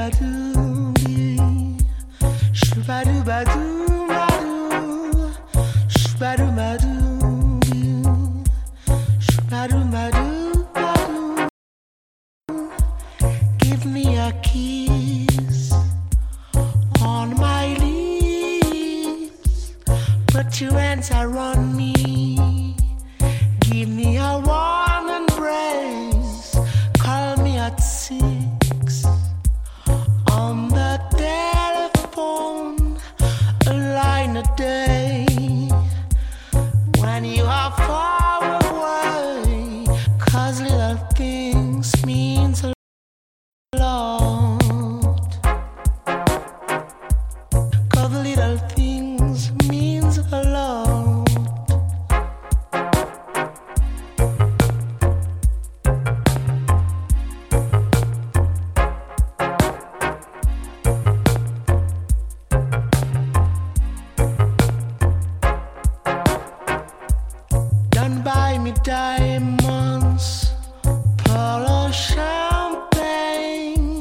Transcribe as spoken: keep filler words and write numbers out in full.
Give me a kiss on my lips, put your hands around me, give me a warm embrace, call me at six on the telephone, a line a day, when you are far away, 'cause little things means a lot, 'cause little things means a lot. Don't buy me die